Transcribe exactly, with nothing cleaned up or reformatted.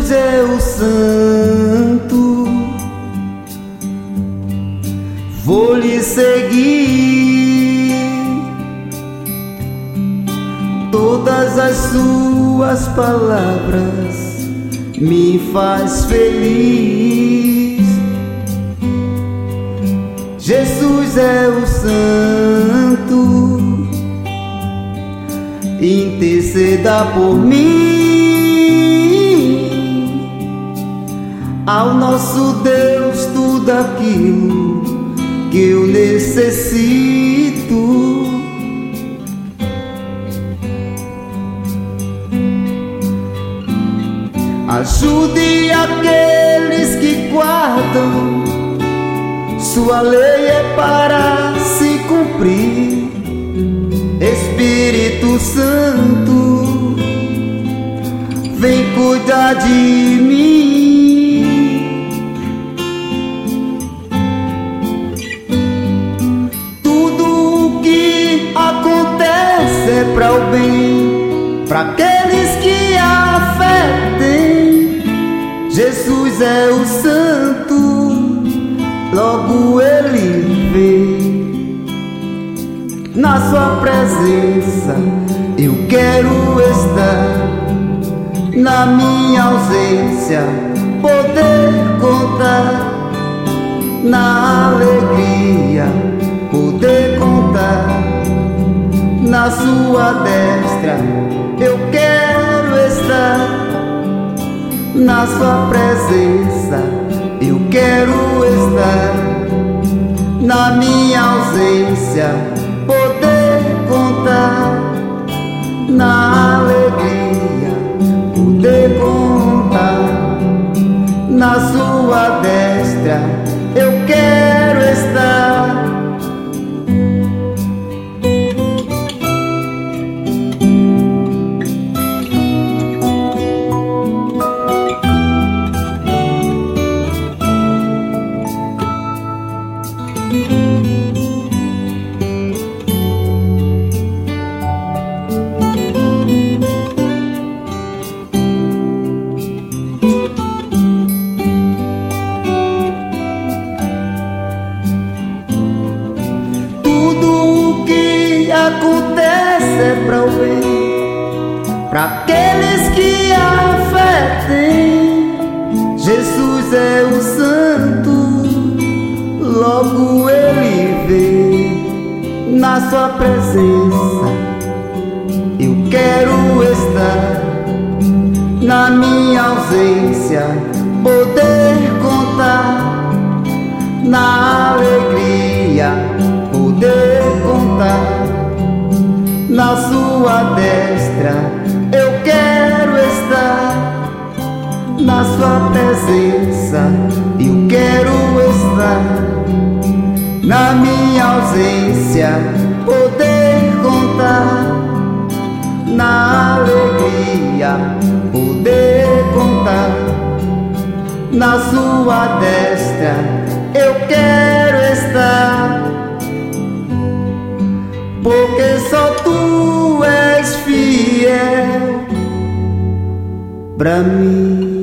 Jesus é o santo, vou lhe seguir. Todas as suas palavras me faz feliz. Jesus é o santo, interceda por mim. Ao nosso Deus tudo aquilo que eu necessito. Ajude aqueles que guardam, sua lei é para se cumprir. Espírito Santo, vem cuidar de mim. Tudo o que acontece é para o bem, para aqueles que a fé têm. Jesus é o santo, logo ele vem. Na sua presença eu quero estar, na minha ausência poder contar, na alegria poder contar. Na sua destra eu quero estar, na sua presença eu quero estar, na minha ausência poder contar, na alegria poder contar. Na sua destra eu quero estar. Acontece é para o bem, para aqueles que a fé têm. Jesus é o santo, logo ele vem. Na sua presença eu quero estar, na minha ausência poder contar, na alegria poder contar. Na sua destra eu quero estar, na sua presença eu quero estar, na minha ausência poder contar, na alegria poder contar. Na sua destra eu quero estar, porque só tu és fiel pra mim.